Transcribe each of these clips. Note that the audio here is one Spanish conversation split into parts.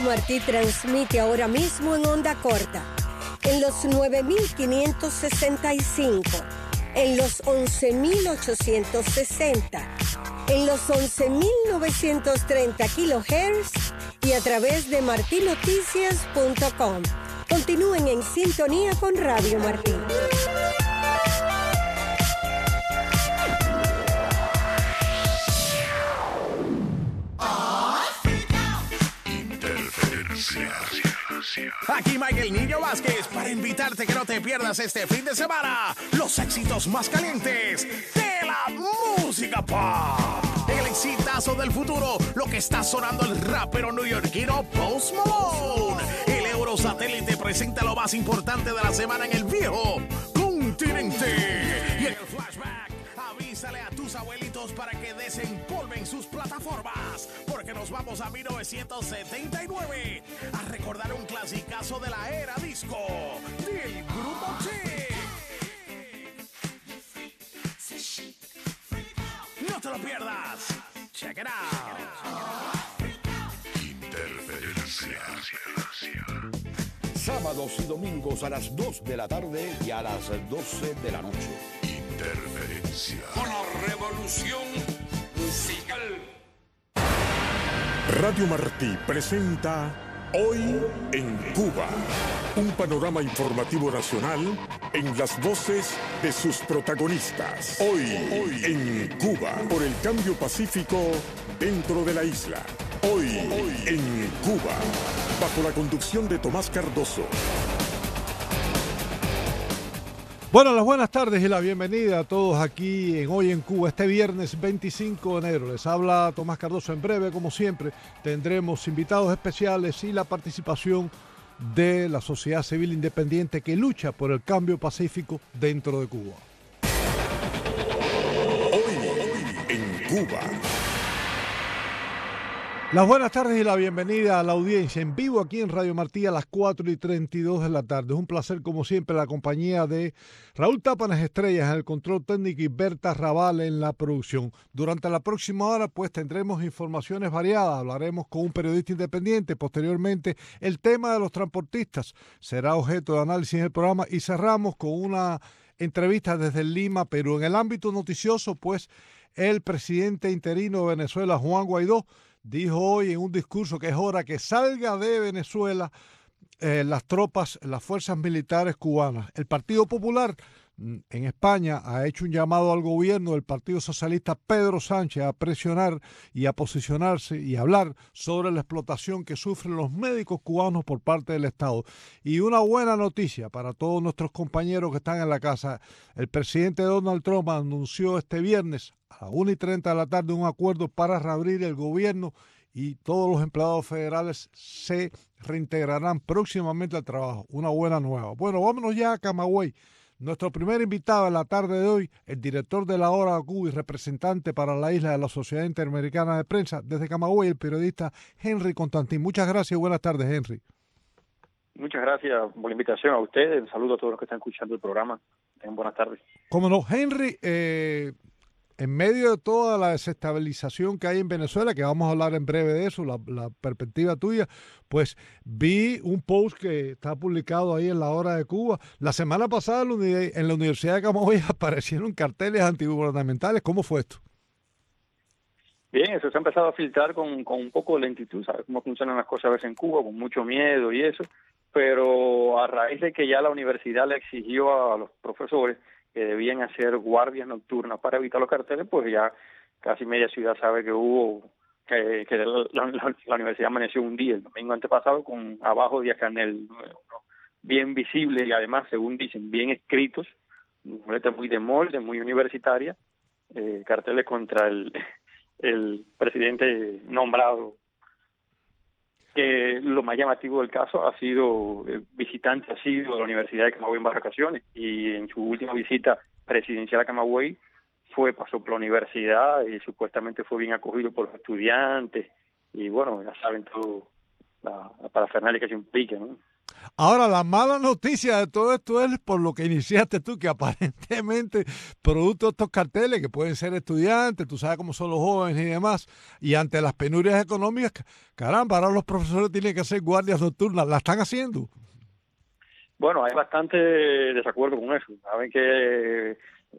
Martí transmite ahora mismo en onda corta, en los 9.565, en los 11.860, en los 11.930 kilohertz y a través de martinoticias.com. Continúen en sintonía con Radio Martí. Aquí Mike el Niño Vázquez para invitarte que no te pierdas este fin de semana los éxitos más calientes de la música pop. El exitazo del futuro, lo que está sonando el rapero neoyorquino Post Malone. El Eurosatélite presenta lo más importante de la semana en el viejo continente. Y en el flashback, avísale a tus abuelitos para que desempolven sus plataformas, porque nos vamos a 1979 a recordar un clasicazo de la era disco del Grupo Chic. No te lo pierdas. Check it out. Interferencia. Sábados y domingos a las 2 de la tarde y a las 12 de la noche. Interferencia. Con la revolución musical. Radio Martí presenta Hoy en Cuba, un panorama informativo nacional en las voces de sus protagonistas. Hoy en Cuba, por el cambio pacífico dentro de la isla. Hoy en Cuba, bajo la conducción de Tomás Cardoso. Bueno, las buenas tardes y la bienvenida a todos aquí en Hoy en Cuba, este viernes 25 de enero. Les habla Tomás Cardoso. En breve, como siempre, tendremos invitados especiales y la participación de la sociedad civil independiente que lucha por el cambio pacífico dentro de Cuba. Hoy en Cuba. Las buenas tardes y la bienvenida a la audiencia en vivo aquí en Radio Martí a las 4:32 de la tarde. Es un placer, como siempre, la compañía de Raúl Tápanes Estrellas en el control técnico y Berta Raval en la producción. Durante la próxima hora, pues, tendremos informaciones variadas. Hablaremos con un periodista independiente. Posteriormente, el tema de los transportistas será objeto de análisis en el programa y cerramos con una entrevista desde Lima, Perú. En el ámbito noticioso, pues, el presidente interino de Venezuela, Juan Guaidó, dijo hoy en un discurso que es hora que salga de Venezuela las tropas, las fuerzas militares cubanas. El Partido Popular en España ha hecho un llamado al gobierno del Partido Socialista Pedro Sánchez a presionar y a posicionarse y hablar sobre la explotación que sufren los médicos cubanos por parte del Estado. Y una buena noticia para todos nuestros compañeros que están en la casa. El presidente Donald Trump anunció este viernes a las 1:30 de la tarde un acuerdo para reabrir el gobierno y todos los empleados federales se reintegrarán próximamente al trabajo. Una buena nueva. Bueno, vámonos ya a Camagüey. Nuestro primer invitado en la tarde de hoy, el director de La Hora de Cuba y representante para la isla de la Sociedad Interamericana de Prensa, desde Camagüey, el periodista Henry Constantín. Muchas gracias y buenas tardes, Henry. Muchas gracias por la invitación a ustedes. Un saludo a todos los que están escuchando el programa. Buenas tardes. Cómo no, Henry, en medio de toda la desestabilización que hay en Venezuela, que vamos a hablar en breve de eso, la perspectiva tuya, pues vi un post que está publicado ahí en La Hora de Cuba. La semana pasada en la Universidad de Camagüey aparecieron carteles antigubernamentales. ¿Cómo fue esto? Bien, eso se ha empezado a filtrar con un poco de lentitud. ¿Sabes cómo funcionan las cosas a veces en Cuba? Con mucho miedo y eso. Pero a raíz de que ya la universidad le exigió a los profesores que debían hacer guardias nocturnas para evitar los carteles, pues ya casi media ciudad sabe que la universidad amaneció un día, el domingo antepasado, con abajo Diacanel, bien visible y además, según dicen, bien escritos, letras muy de molde, muy universitaria, carteles contra el presidente nombrado. Que lo más llamativo del caso ha sido visitante ha sido de la Universidad de Camagüey en vacaciones, y en su última visita presidencial a Camagüey pasó por la universidad y supuestamente fue bien acogido por los estudiantes y bueno, ya saben todo la parafernalia que se implica, ¿no? Ahora, la mala noticia de todo esto es por lo que iniciaste tú, que aparentemente, producto de estos carteles, que pueden ser estudiantes, tú sabes cómo son los jóvenes y demás, y ante las penurias económicas, caramba, ahora los profesores tienen que hacer guardias nocturnas. ¿La están haciendo? Bueno, hay bastante desacuerdo con eso. Saben que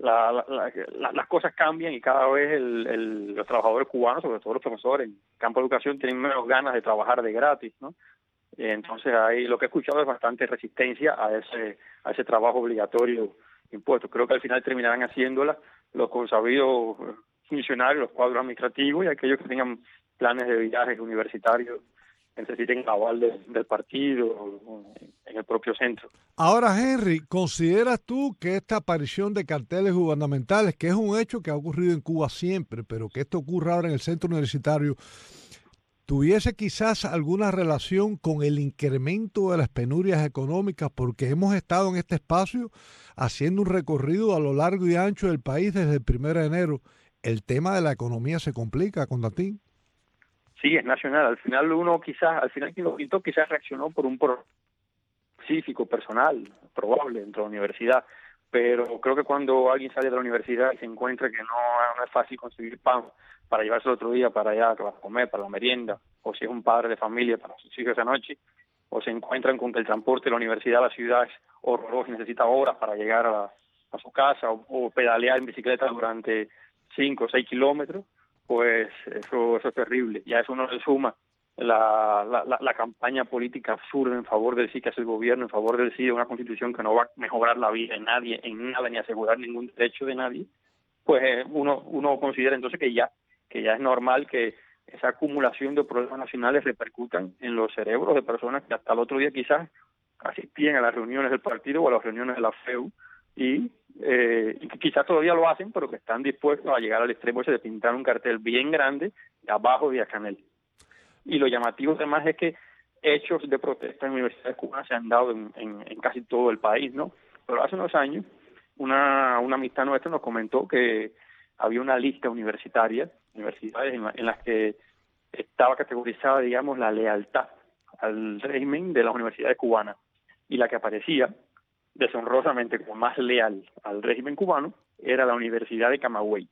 las cosas cambian y cada vez los trabajadores cubanos, sobre todo los profesores en campo de educación, tienen menos ganas de trabajar de gratis, ¿no? Entonces ahí lo que he escuchado es bastante resistencia a ese trabajo obligatorio impuesto. Creo que al final terminarán haciéndola los consabidos funcionarios, los cuadros administrativos y aquellos que tengan planes de viajes universitarios que necesiten aval del partido en el propio centro. Ahora, Henry, ¿consideras tú que esta aparición de carteles gubernamentales, que es un hecho que ha ocurrido en Cuba siempre, pero que esto ocurra ahora en el centro universitario, tuviese quizás alguna relación con el incremento de las penurias económicas? Porque hemos estado en este espacio haciendo un recorrido a lo largo y ancho del país desde el 1 de enero. El tema de la economía se complica, Constantín. Sí, es nacional. Al final quien lo pintó quizás reaccionó por un problema específico, personal, probable dentro de la universidad. Pero creo que cuando alguien sale de la universidad y se encuentra que no es fácil conseguir pan para llevarse el otro día para allá, para comer, para la merienda, o si es un padre de familia para sus hijos esa noche, o se encuentran con que el transporte de la universidad a la ciudad es horroroso y necesita horas para llegar a su casa, o pedalear en bicicleta durante 5 o 6 kilómetros, pues eso es terrible. Y a eso uno le suma la campaña política absurda en favor del sí que hace el gobierno, en favor del sí de una constitución que no va a mejorar la vida de nadie, en nada, ni asegurar ningún derecho de nadie, pues uno considera entonces que ya es normal que esa acumulación de problemas nacionales repercutan en los cerebros de personas que hasta el otro día quizás asistían a las reuniones del partido o a las reuniones de la FEU y que quizás todavía lo hacen, pero que están dispuestos a llegar al extremo ese de pintar un cartel bien grande abajo de Canel. Y lo llamativo además es que hechos de protesta en universidades cubanas se han dado en casi todo el país, ¿no? Pero hace unos años una amistad nuestra nos comentó que había una lista universidades en las que estaba categorizada, digamos, la lealtad al régimen de las universidades cubanas, y la que aparecía deshonrosamente como más leal al régimen cubano era la Universidad de Camagüey.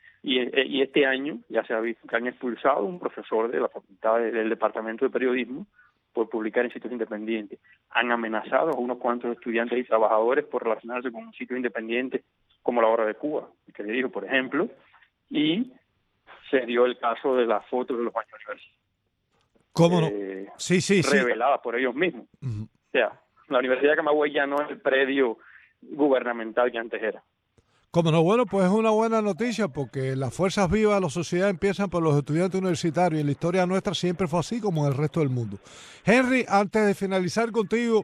Y este año ya se ha visto que han expulsado un profesor de la facultad del departamento de periodismo por publicar en sitios independientes. Han amenazado a unos cuantos estudiantes y trabajadores por relacionarse con un sitio independiente como La Hora de Cuba, que le dijo, por ejemplo, y se dio el caso de las fotos de los baños universitarios. ¿Cómo no? Sí. Reveladas por ellos mismos. Uh-huh. O sea, la Universidad de Camagüey ya no es el predio gubernamental que antes era. Como no, bueno, pues es una buena noticia porque las fuerzas vivas de la sociedad empiezan por los estudiantes universitarios y en la historia nuestra siempre fue así como en el resto del mundo. Henry, antes de finalizar contigo,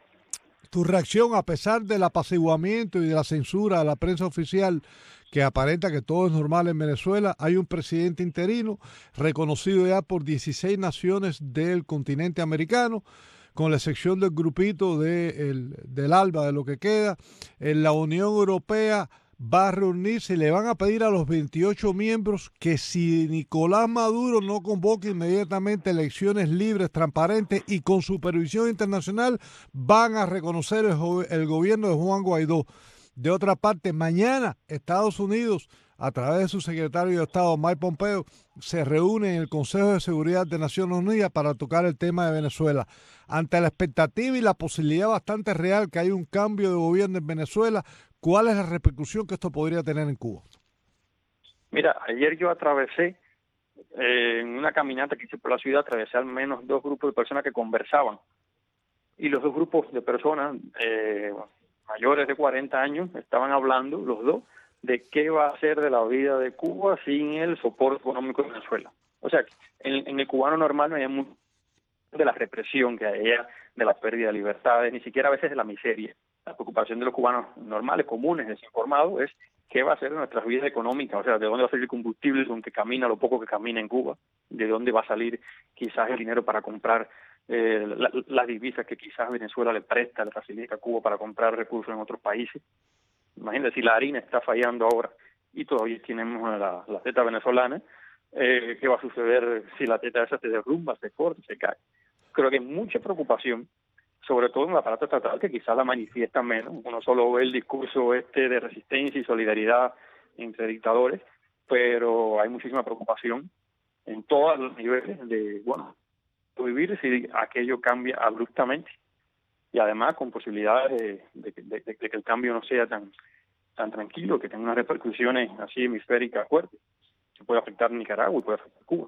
tu reacción a pesar del apaciguamiento y de la censura a la prensa oficial que aparenta que todo es normal en Venezuela, hay un presidente interino reconocido ya por 16 naciones del continente americano, con la excepción del grupito del ALBA, de lo que queda. En la Unión Europea va a reunirse y le van a pedir a los 28 miembros que si Nicolás Maduro no convoca inmediatamente elecciones libres, transparentes y con supervisión internacional, van a reconocer el gobierno de Juan Guaidó. De otra parte, mañana Estados Unidos, a través de su secretario de Estado, Mike Pompeo, se reúne en el Consejo de Seguridad de Naciones Unidas para tocar el tema de Venezuela. Ante la expectativa y la posibilidad bastante real que hay un cambio de gobierno en Venezuela, ¿cuál es la repercusión que esto podría tener en Cuba? Mira, ayer yo atravesé, en una caminata que hice por la ciudad, atravesé al menos 2 grupos de personas que conversaban. Y los 2 grupos de personas mayores de 40 años estaban hablando, los 2, de qué va a ser de la vida de Cuba sin el soporte económico de Venezuela. O sea, en el cubano normal no hay mucho de la represión que hay, de la pérdida de libertades, ni siquiera a veces de la miseria. La preocupación de los cubanos normales, comunes, desinformados, es qué va a ser de nuestras vidas económicas, o sea, de dónde va a salir el combustible con que camina lo poco que camina en Cuba, de dónde va a salir quizás el dinero para comprar las divisas que quizás Venezuela le presta, le facilita a Cuba para comprar recursos en otros países. Imagínate, si la harina está fallando ahora y todavía tenemos la teta venezolana, ¿qué va a suceder si la teta esa se derrumba, se corta, se cae? Creo que hay mucha preocupación sobre todo en el aparato estatal, que quizás la manifiestan menos. Uno solo ve el discurso de resistencia y solidaridad entre dictadores, pero hay muchísima preocupación en todos los niveles de, vivir si aquello cambia abruptamente, y además con posibilidades de que el cambio no sea tan tranquilo, que tenga unas repercusiones así hemisféricas fuertes, que puede afectar a Nicaragua y puede afectar a Cuba.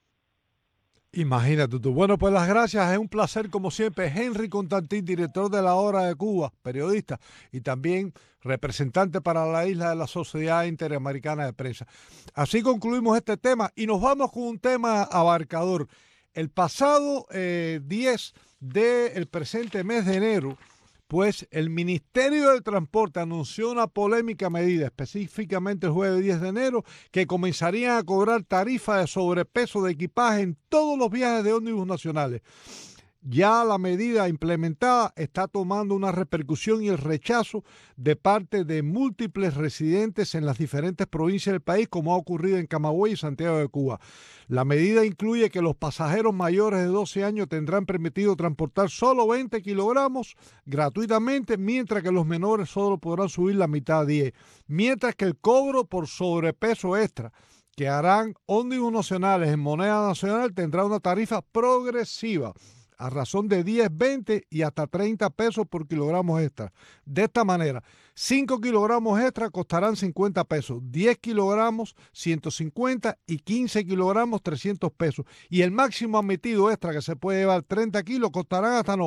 Imagínate tú. Bueno, pues las gracias. Es un placer, como siempre. Henry Constantín, director de La Hora de Cuba, periodista y también representante para la isla de la Sociedad Interamericana de Prensa. Así concluimos este tema y nos vamos con un tema abarcador. El pasado 10 del presente mes de enero, pues el Ministerio del Transporte anunció una polémica medida, específicamente el jueves 10 de enero, que comenzarían a cobrar tarifas de sobrepeso de equipaje en todos los viajes de ómnibus nacionales. Ya la medida implementada está tomando una repercusión y el rechazo de parte de múltiples residentes en las diferentes provincias del país, como ha ocurrido en Camagüey y Santiago de Cuba. La medida incluye que los pasajeros mayores de 12 años tendrán permitido transportar solo 20 kilogramos gratuitamente, mientras que los menores solo podrán subir la mitad a 10. Mientras que el cobro por sobrepeso extra que harán ómnibus nacionales en moneda nacional tendrá una tarifa progresiva a razón de 10, 20 y hasta 30 pesos por kilogramos extra. De esta manera, 5 kilogramos extra costarán 50 pesos, 10 kilogramos 150 y 15 kilogramos 300 pesos. Y el máximo admitido extra, que se puede llevar 30 kilos, costarán hasta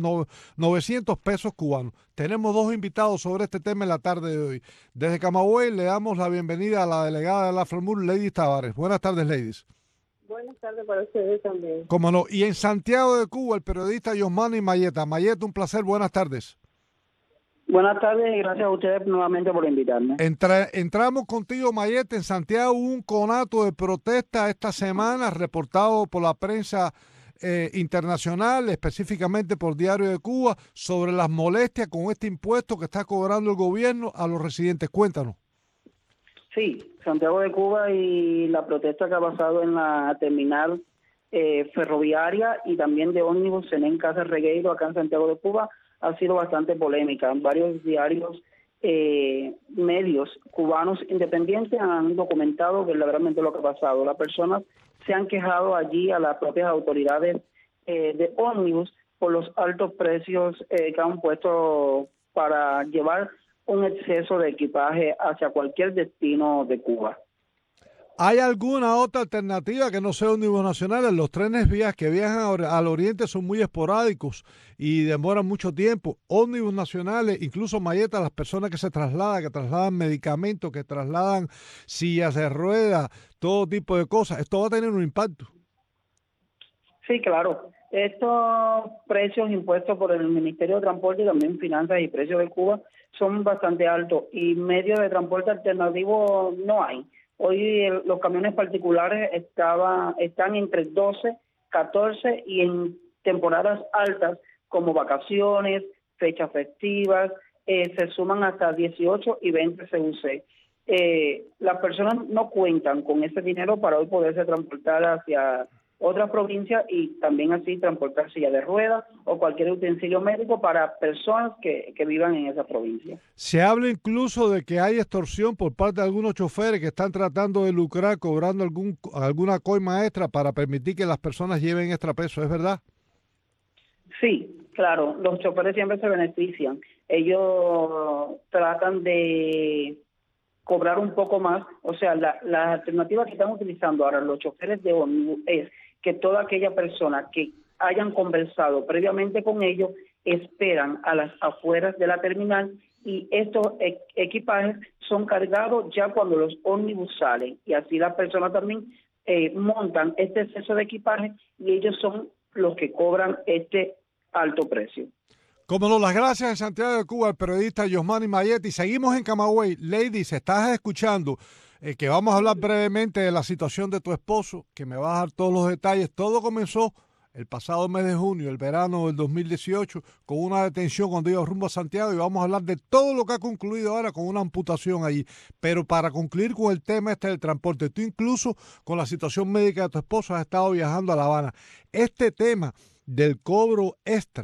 900 pesos cubanos. Tenemos dos invitados sobre este tema en la tarde de hoy. Desde Camagüey le damos la bienvenida a la delegada de la FRAMUR, Lady Tavares. Buenas tardes, ladies. Buenas tardes para ustedes también. Cómo no. Y en Santiago de Cuba, el periodista Yosmani Mayeta. Mayeta, un placer. Buenas tardes. Buenas tardes y gracias a ustedes nuevamente por invitarme. Entramos contigo, Mayeta. En Santiago hubo un conato de protesta esta semana, reportado por la prensa internacional, específicamente por Diario de Cuba, sobre las molestias con este impuesto que está cobrando el gobierno a los residentes. Cuéntanos. Sí, Santiago de Cuba y la protesta que ha pasado en la terminal ferroviaria y también de ómnibus en Casa Regueiro, acá en Santiago de Cuba, ha sido bastante polémica. Varios diarios, medios cubanos independientes han documentado verdaderamente lo que ha pasado. Las personas se han quejado allí a las propias autoridades de ómnibus por los altos precios que han puesto para llevar un exceso de equipaje hacia cualquier destino de Cuba. ¿Hay alguna otra alternativa que no sea ómnibus nacionales? Los trenes vías que viajan al oriente son muy esporádicos y demoran mucho tiempo. Ómnibus nacionales, incluso Mayeta, las personas que se trasladan, que trasladan medicamentos, que trasladan sillas de ruedas, todo tipo de cosas. Esto va a tener un impacto. Sí, claro. Estos precios impuestos por el Ministerio de Transporte y también Finanzas y Precios de Cuba son bastante altos y medios de transporte alternativo no hay. Hoy los camiones particulares están entre 12, 14 y en temporadas altas como vacaciones, fechas festivas, se suman hasta 18 y 20 CUC. Las personas no cuentan con ese dinero para hoy poderse transportar hacia otras provincias y también así transportar silla de ruedas o cualquier utensilio médico para personas que vivan en esa provincia. Se habla incluso de que hay extorsión por parte de algunos choferes que están tratando de lucrar cobrando alguna coima extra para permitir que las personas lleven extra peso, ¿es verdad? Sí, claro, los choferes siempre se benefician. Ellos tratan de cobrar un poco más, o sea, la alternativa que están utilizando ahora los choferes de ómnibus es que toda aquella persona que hayan conversado previamente con ellos esperan a las afueras de la terminal y estos equipajes son cargados ya cuando los ómnibus salen y así las personas también montan este exceso de equipaje y ellos son los que cobran este alto precio. Como no, las gracias en Santiago de Cuba al periodista Yosmani Mayeta. Y seguimos en Camagüey. Ladies, estás escuchando que vamos a hablar brevemente de la situación de tu esposo, que me va a dar todos los detalles. Todo comenzó el pasado mes de junio, el verano del 2018, con una detención cuando iba rumbo a Santiago, y vamos a hablar de todo lo que ha concluido ahora con una amputación allí. Pero para concluir con el tema del transporte, tú incluso con la situación médica de tu esposo has estado viajando a La Habana. Este tema del cobro extra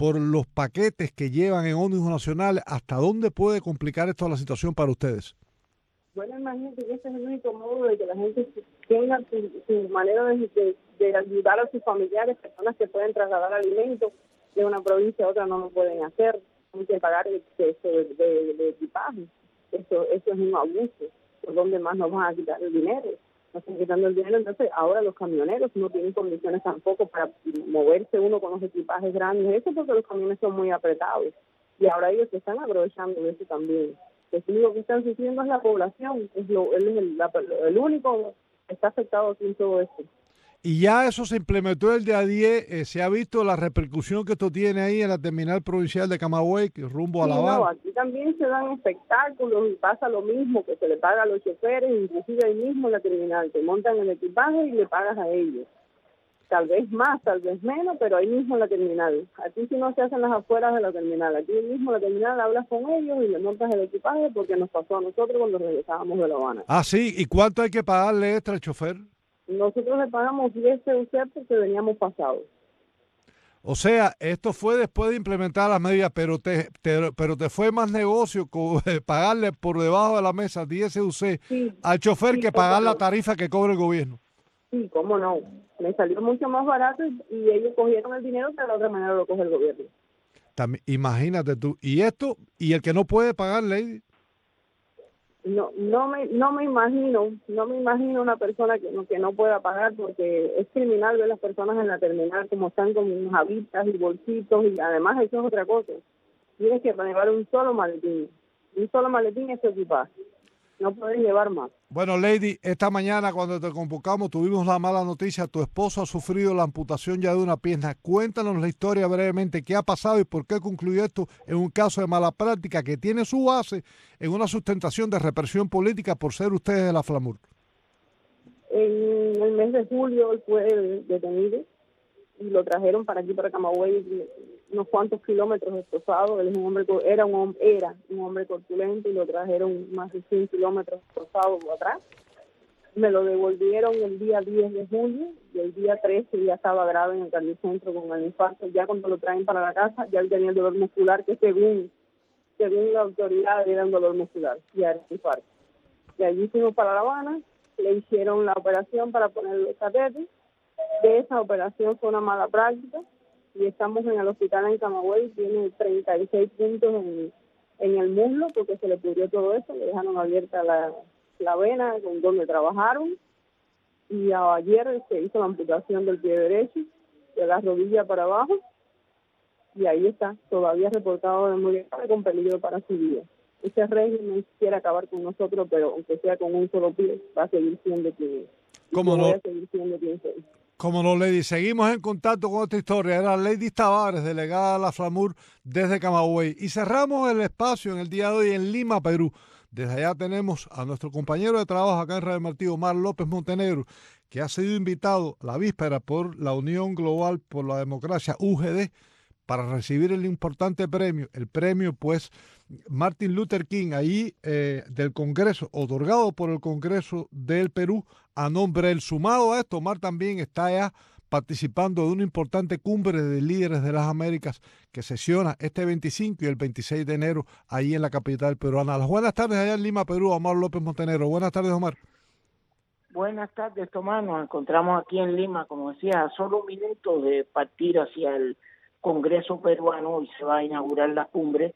por los paquetes que llevan en ómnibus nacionales, ¿hasta dónde puede complicar esto la situación para ustedes? Bueno, imagínate que ese es el único modo de que la gente tenga su manera de ayudar a sus familiares, personas que pueden trasladar alimentos de una provincia a otra no lo pueden hacer, tienen que pagar el exceso de equipaje. Eso es un abuso. ¿Por dónde más nos van a quitar el dinero? Nos están quitando el dinero, entonces ahora los camioneros no tienen condiciones tampoco para moverse uno con los equipajes grandes, eso porque los camiones son muy apretados y ahora ellos se están aprovechando de eso también. Lo único que están sufriendo es la población, él es el único que está afectado aquí en todo esto. Y ya eso se implementó el día 10, se ha visto la repercusión que esto tiene ahí en la terminal provincial de Camagüey, que rumbo a La Habana. No, aquí también se dan espectáculos y pasa lo mismo, que se le paga a los choferes, inclusive ahí mismo en la terminal, te montan el equipaje y le pagas a ellos. Tal vez más, tal vez menos, pero ahí mismo en la terminal. Aquí si no se hacen las afueras de la terminal, aquí mismo en la terminal hablas con ellos y le montas el equipaje porque nos pasó a nosotros cuando regresábamos de La Habana. Ah, sí, ¿y cuánto hay que pagarle extra al chofer? Nosotros le pagamos 10 CUC porque veníamos pasados. O sea, esto fue después de implementar las medidas, pero te fue más negocio pagarle por debajo de la mesa 10 CUC al chofer que pagar la tarifa que cobra el gobierno. Sí, cómo no. Me salió mucho más barato y ellos cogieron el dinero, pero de la otra manera lo coge el gobierno. También, imagínate tú. Y esto, y el que no puede pagar, Lady. No me imagino una persona que no pueda pagar, porque es criminal ver las personas en la terminal como están con jabitas y bolsitos, y además eso es otra cosa. Tienes que llevar un solo maletín es tu equipaje. No puedes llevar más. Bueno, Lady, esta mañana cuando te convocamos tuvimos la mala noticia. Tu esposo ha sufrido la amputación ya de una pierna. Cuéntanos la historia brevemente. ¿Qué ha pasado y por qué concluyó esto en un caso de mala práctica que tiene su base en una sustentación de represión política por ser ustedes de la FLAMUR? En el mes de julio él fue detenido y lo trajeron para aquí, para Camagüey, unos cuantos kilómetros destrozados. Él es era un hombre corpulento y lo trajeron más de 100 kilómetros destrozados por atrás. Me lo devolvieron el día 10 de julio y el día 13 ya estaba grave en el cardiocentro con el infarto. Ya cuando lo traen para la casa, ya él tenía el dolor muscular, que según la autoridad era un dolor muscular, ya era infarto. Y allí fuimos para La Habana, le hicieron la operación para ponerle los catéteres. De esa operación fue una mala práctica y estamos en el hospital en Camagüey. Tiene 36 puntos en el muslo porque se le pudrió todo eso, le dejaron abierta la vena con donde trabajaron y ayer se hizo la amputación del pie derecho, de la rodilla para abajo, y ahí está, todavía reportado de muy grave con peligro para su vida. Ese régimen quiere acabar con nosotros, pero aunque sea con un solo pie, va a seguir siendo quien es. ¿Cómo no? Voy a seguir siendo quien soy. Como no, Lady, seguimos en contacto con esta historia. Era Lady Tavares, delegada de la FLAMUR desde Camagüey. Y cerramos el espacio en el día de hoy en Lima, Perú. Desde allá tenemos a nuestro compañero de trabajo acá en Radio Martí, Omar López Montenegro, que ha sido invitado la víspera por la Unión Global por la Democracia, UGD, para recibir el importante premio, el premio pues Martin Luther King, ahí del Congreso, otorgado por el Congreso del Perú, a nombre del. Sumado a esto, Omar también está ya participando de una importante cumbre de líderes de las Américas que sesiona este 25 y el 26 de enero ahí en la capital peruana. Las buenas tardes allá en Lima, Perú, Omar López Montenegro. Buenas tardes, Omar. Buenas tardes, Tomás. Nos encontramos aquí en Lima, como decía, a solo un minuto de partir hacia el Congreso peruano y se va a inaugurar la cumbre.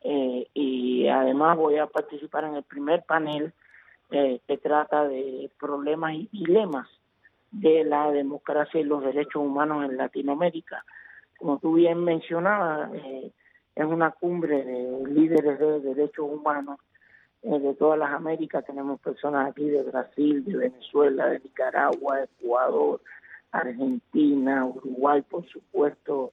Y además voy a participar en el primer panel que trata de problemas y dilemas de la democracia y los derechos humanos en Latinoamérica. Como tú bien mencionabas, es una cumbre de líderes de derechos humanos de todas las Américas. Tenemos personas aquí de Brasil, de Venezuela, de Nicaragua, Ecuador, Argentina, Uruguay, por supuesto,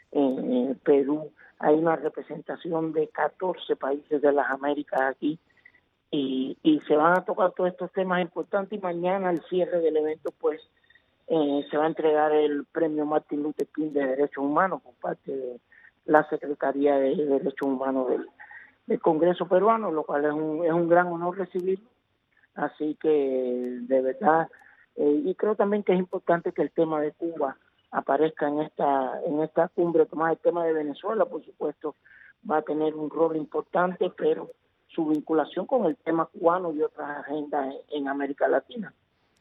Perú. Hay una representación de 14 países de las Américas aquí y se van a tocar todos estos temas importantes, y mañana al cierre del evento pues se va a entregar el premio Martin Luther King de Derechos Humanos por parte de la Secretaría de Derechos Humanos del Congreso peruano, lo cual es un gran honor recibirlo. Así que de verdad, y creo también que es importante que el tema de Cuba aparezca en esta cumbre. Tomás, el tema de Venezuela, por supuesto, va a tener un rol importante, pero su vinculación con el tema cubano y otras agendas en América Latina.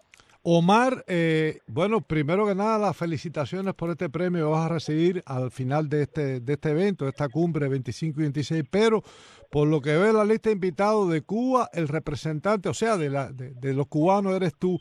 Omar, bueno, primero que nada, las felicitaciones por este premio que vas a recibir al final de este evento, de esta cumbre 25 y 26, pero por lo que veo en la lista de invitados de Cuba, el representante, o sea, de los cubanos eres tú.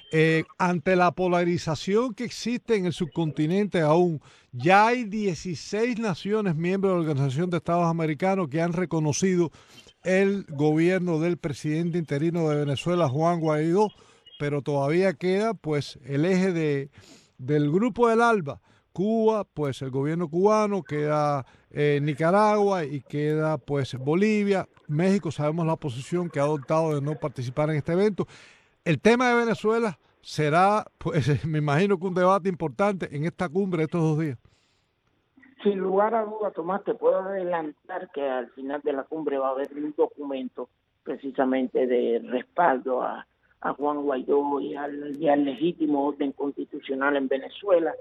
Ante la polarización que existe en el subcontinente aún, ya hay 16 naciones miembros de la Organización de Estados Americanos que han reconocido el gobierno del presidente interino de Venezuela, Juan Guaidó, pero todavía queda pues el eje del grupo del ALBA, Cuba, pues el gobierno cubano, queda Nicaragua y queda pues Bolivia. México, sabemos la posición que ha adoptado de no participar en este evento. El tema de Venezuela será, pues me imagino que un debate importante en esta cumbre estos 2 días. Sin lugar a duda, Tomás, te puedo adelantar que al final de la cumbre va a haber un documento precisamente de respaldo a Juan Guaidó y al legítimo orden constitucional en Venezuela.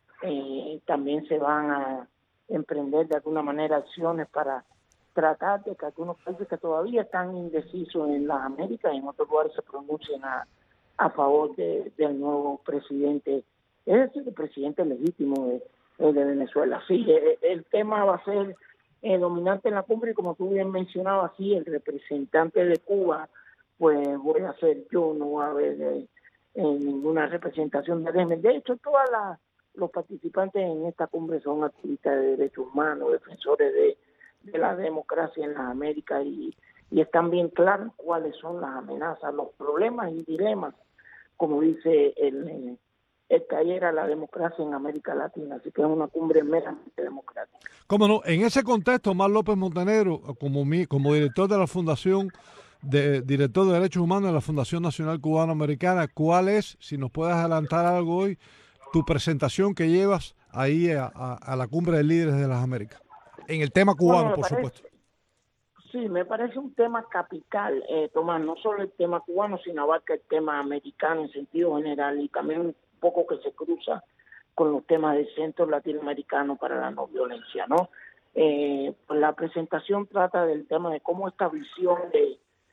También se van a emprender de alguna manera acciones para tratar de que algunos países que todavía están indecisos en las Américas, en otros lugares se pronuncien a favor del nuevo presidente, es decir, el presidente legítimo de Venezuela. Sí, el tema va a ser dominante en la cumbre y como tú bien mencionabas, sí, el representante de Cuba, pues voy a ser yo, no va a haber ninguna representación de régimen. De hecho, todos los participantes en esta cumbre son activistas de derechos humanos, defensores de la democracia en las Américas y están bien claros cuáles son las amenazas, los problemas y dilemas, como dice el taller a la democracia en América Latina. Así que es una cumbre meramente democrática. Cómo no, en ese contexto, Omar López Montenegro, como director de la Fundación, director de Derechos Humanos de la Fundación Nacional Cubano-Americana, ¿cuál es, si nos puedes adelantar algo hoy, tu presentación que llevas ahí a la cumbre de líderes de las Américas? En el tema cubano, por supuesto. Sí, me parece un tema capital, Tomás, no solo el tema cubano, sino abarca el tema americano en sentido general y también un poco que se cruza con los temas del Centro Latinoamericano para la No Violencia, ¿no? Pues la presentación trata del tema de cómo esta visión de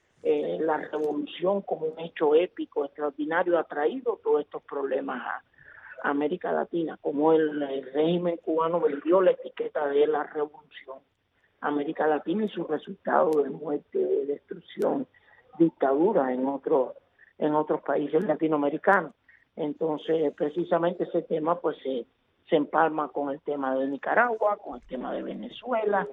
la revolución como un hecho épico, extraordinario, ha traído todos estos problemas a América Latina, como el régimen cubano vendió la etiqueta de la revolución a América Latina y sus resultados de muerte, de destrucción, dictadura en otros países latinoamericanos. Entonces, precisamente ese tema pues se empalma con el tema de Nicaragua, con el tema de Venezuela,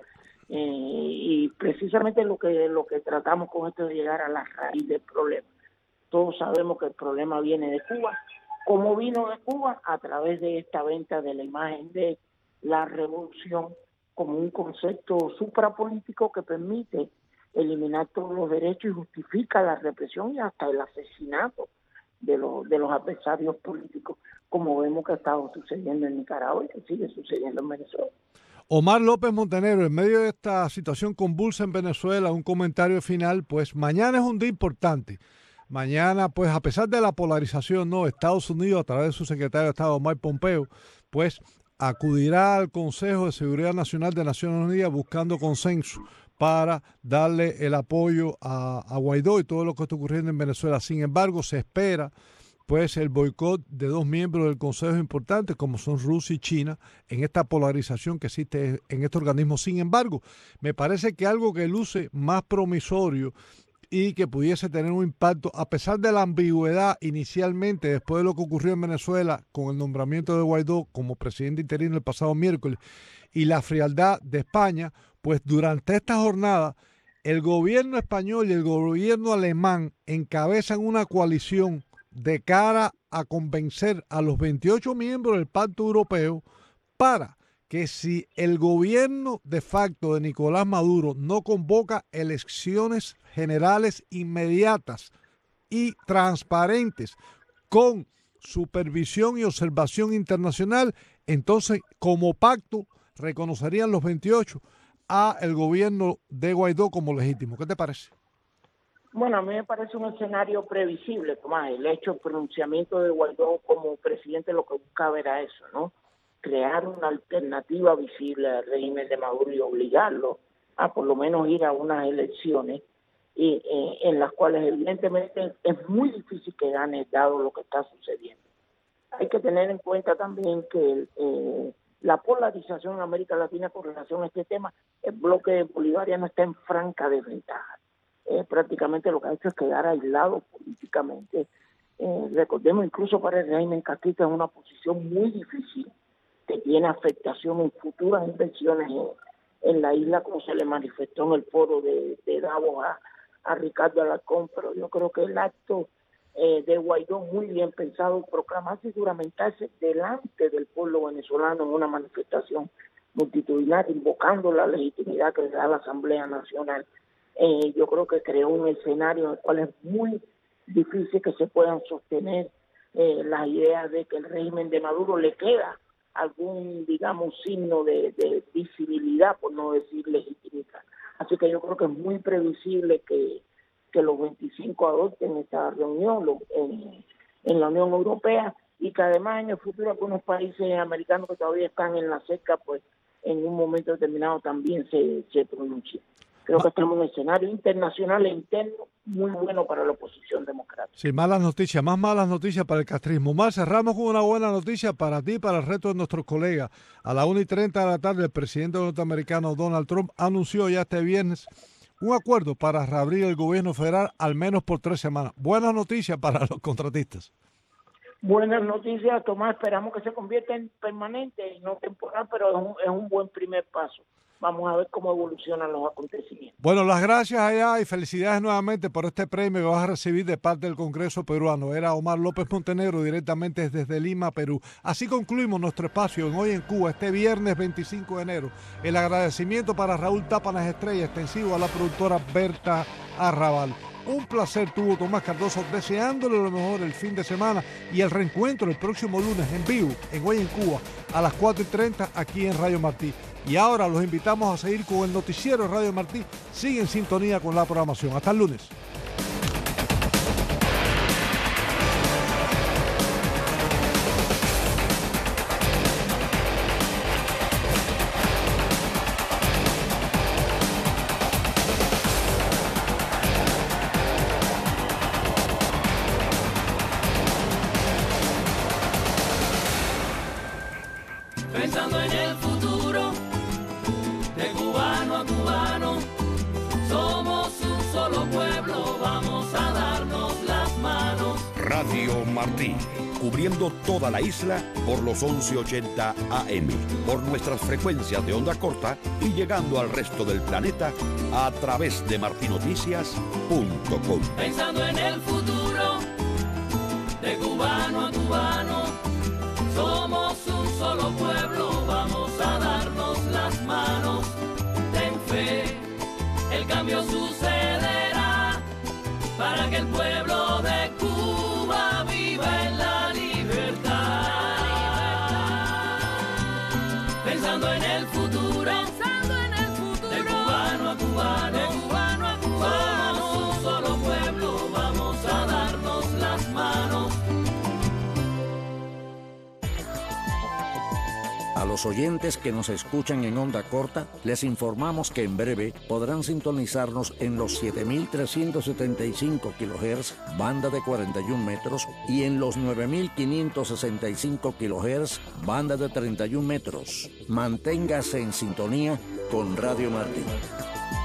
y precisamente lo que tratamos con esto es llegar a la raíz del problema. Todos sabemos que el problema viene de Cuba. ¿Cómo vino de Cuba? A través de esta venta de la imagen de la revolución como un concepto suprapolítico que permite eliminar todos los derechos y justifica la represión y hasta el asesinato de los adversarios políticos, como vemos que ha estado sucediendo en Nicaragua y que sigue sucediendo en Venezuela. Omar López Montenegro, en medio de esta situación convulsa en Venezuela, un comentario final, pues mañana es un día importante. Mañana, pues a pesar de la polarización, no, Estados Unidos, a través de su secretario de Estado, Mike Pompeo, pues acudirá al Consejo de Seguridad Nacional de Naciones Unidas buscando consenso para darle el apoyo a Guaidó y todo lo que está ocurriendo en Venezuela. Sin embargo, se espera pues el boicot de 2 miembros del Consejo importantes como son Rusia y China en esta polarización que existe en este organismo. Sin embargo, me parece que algo que luce más promisorio y que pudiese tener un impacto, a pesar de la ambigüedad inicialmente después de lo que ocurrió en Venezuela con el nombramiento de Guaidó como presidente interino el pasado miércoles y la frialdad de España, pues durante esta jornada el gobierno español y el gobierno alemán encabezan una coalición de cara a convencer a los 28 miembros del Pacto Europeo para que si el gobierno de facto de Nicolás Maduro no convoca elecciones generales inmediatas y transparentes con supervisión y observación internacional, entonces como pacto reconocerían los 28 a el gobierno de Guaidó como legítimo. ¿Qué te parece? Bueno, a mí me parece un escenario previsible, Tomás. El pronunciamiento de Guaidó como presidente lo que buscaba era eso, ¿no? Crear una alternativa visible al régimen de Maduro y obligarlo a por lo menos ir a unas elecciones en las cuales evidentemente es muy difícil que gane dado lo que está sucediendo. Hay que tener en cuenta también que la polarización en América Latina con relación a este tema, el bloque bolivariano está en franca desventaja. Prácticamente lo que ha hecho es quedar aislado políticamente. Recordemos, incluso para el régimen castrista, es una posición muy difícil que tiene afectación en futuras inversiones en la isla, como se le manifestó en el foro de Davos a Ricardo Alarcón. Pero yo creo que el acto de Guaidó, muy bien pensado, proclamarse y juramentarse delante del pueblo venezolano en una manifestación multitudinaria, invocando la legitimidad que le da la Asamblea Nacional, yo creo que creó un escenario en el cual es muy difícil que se puedan sostener las ideas de que el régimen de Maduro le queda algún, digamos, signo de visibilidad, por no decir legitimidad. Así que yo creo que es muy previsible que los 25 adopten esta reunión en la Unión Europea, y que además en el futuro algunos países americanos que todavía están en la cerca, pues en un momento determinado también se pronuncien. Creo que estamos en un escenario internacional e interno muy bueno para la oposición democrática. Sí, malas noticias, más malas noticias para el castrismo. Más, cerramos con una buena noticia para ti y para el resto de nuestros colegas. A las 1:30 de la tarde, el presidente norteamericano Donald Trump anunció ya este viernes un acuerdo para reabrir el gobierno federal al menos por 3 semanas. Buenas noticias para los contratistas. Buenas noticias, Tomás. Esperamos que se convierta en permanente y no temporal, pero es un buen primer paso. Vamos a ver cómo evolucionan los acontecimientos. Bueno, las gracias allá y felicidades nuevamente por este premio que vas a recibir de parte del Congreso peruano. Era Omar López Montenegro, directamente desde Lima, Perú. Así concluimos nuestro espacio en Hoy en Cuba, este viernes 25 de enero. El agradecimiento para Raúl Tápanas Estrella, extensivo a la productora Berta Arrabal. Un placer tuvo Tomás Cardoso, deseándole lo mejor el fin de semana y el reencuentro el próximo lunes en vivo en Hoy en Cuba a las 4:30 aquí en Radio Martí. Y ahora los invitamos a seguir con el noticiero Radio Martí. Sigue en sintonía con la programación. Hasta el lunes. Pensando en el futuro, de cubano a cubano, somos un solo pueblo, vamos a darnos las manos. Radio Martí, cubriendo toda la isla por los 1180 AM, por nuestras frecuencias de onda corta y llegando al resto del planeta a través de martinoticias.com. Pensando en el futuro, de cubano a cubano, somos un solo pueblo, vamos a darnos las manos. Ten fe, el cambio sucederá para que el pueblo de Cuba viva en la libertad. Pensando en el futuro, de cubano a cubano, somos un solo pueblo, vamos a darnos las manos. A los oyentes que nos escuchan en onda corta, les informamos que en breve podrán sintonizarnos en los 7.375 kHz, banda de 41 metros, y en los 9.565 kHz, banda de 31 metros. Manténgase en sintonía con Radio Martí.